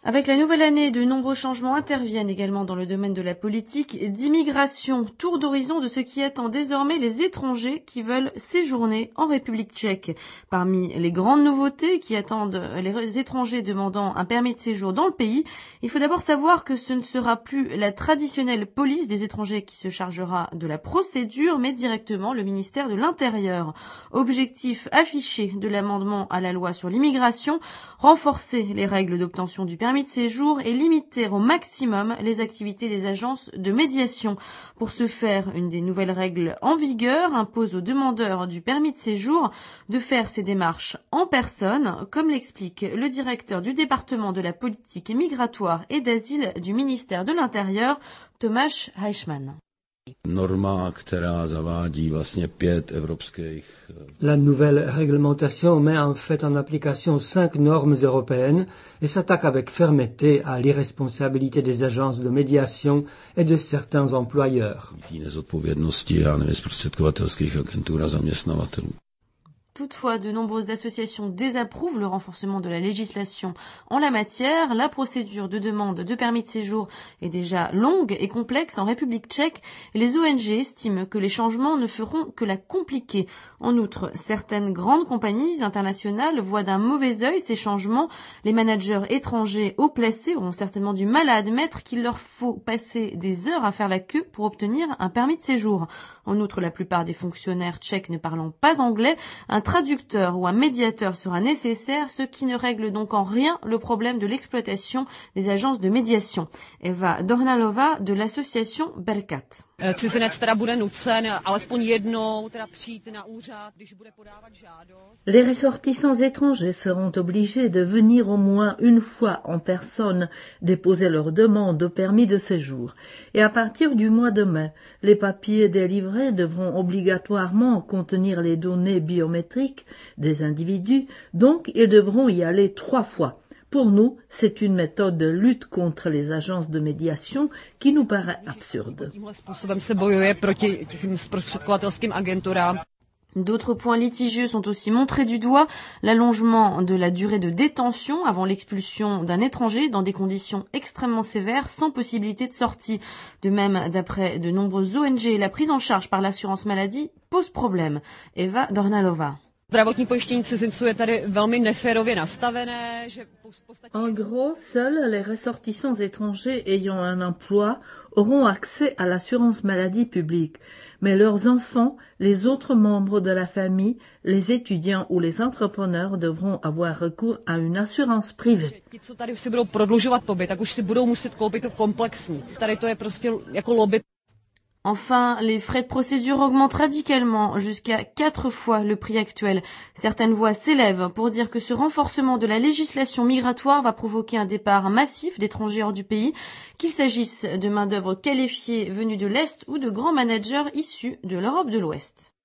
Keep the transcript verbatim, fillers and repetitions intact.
Avec la nouvelle année, de nombreux changements interviennent également dans le domaine de la politique d'immigration. Tour d'horizon de ce qui attend désormais les étrangers qui veulent séjourner en République tchèque. Parmi les grandes nouveautés qui attendent les étrangers demandant un permis de séjour dans le pays, il faut d'abord savoir que ce ne sera plus la traditionnelle police des étrangers qui se chargera de la procédure, mais directement le ministère de l'Intérieur. Objectif affiché de l'amendement à la loi sur l'immigration, renforcer les règles d'obtention du permis de séjour et limiter au maximum les activités des agences de médiation. Pour ce faire, une des nouvelles règles en vigueur impose aux demandeurs du permis de séjour de faire ces démarches en personne, comme l'explique le directeur du département de la politique migratoire et d'asile du ministère de l'Intérieur, Tomáš Heichmann. La nouvelle réglementation met en fait en application cinq normes européennes et s'attaque avec fermeté à l'irresponsabilité des agences de médiation et de certains employeurs. Toutefois, de nombreuses associations désapprouvent le renforcement de la législation en la matière. La procédure de demande de permis de séjour est déjà longue et complexe en République tchèque et les O N G estiment que les changements ne feront que la compliquer. En outre, certaines grandes compagnies internationales voient d'un mauvais œil ces changements. Les managers étrangers haut placés auront certainement du mal à admettre qu'il leur faut passer des heures à faire la queue pour obtenir un permis de séjour. En outre, la plupart des fonctionnaires tchèques ne parlant pas anglais, un traducteur ou un médiateur sera nécessaire, ce qui ne règle donc en rien le problème de l'exploitation des agences de médiation. Eva Dornalova de l'association Belkat. Les ressortissants étrangers seront obligés de venir au moins une fois en personne déposer leur demande de permis de séjour. Et à partir du mois de mai, les papiers délivrés devront obligatoirement contenir les données biométriques des individus, donc ils devront y aller trois fois. Pour nous, c'est une méthode de lutte contre les agences de médiation qui nous paraît absurde. D'autres points litigieux sont aussi montrés du doigt, l'allongement de la durée de détention avant l'expulsion d'un étranger dans des conditions extrêmement sévères sans possibilité de sortie. De même, d'après de nombreuses O N G, la prise en charge par l'assurance maladie pose problème. Eva Dornalova. En gros, seuls les ressortissants étrangers ayant un emploi auront accès à l'assurance maladie publique, mais leurs enfants, les autres membres de la famille, les étudiants ou les entrepreneurs devront avoir recours à une assurance privée. Enfin, les frais de procédure augmentent radicalement, jusqu'à quatre fois le prix actuel. Certaines voix s'élèvent pour dire que ce renforcement de la législation migratoire va provoquer un départ massif d'étrangers hors du pays, qu'il s'agisse de main-d'œuvre qualifiée venue de l'Est ou de grands managers issus de l'Europe de l'Ouest.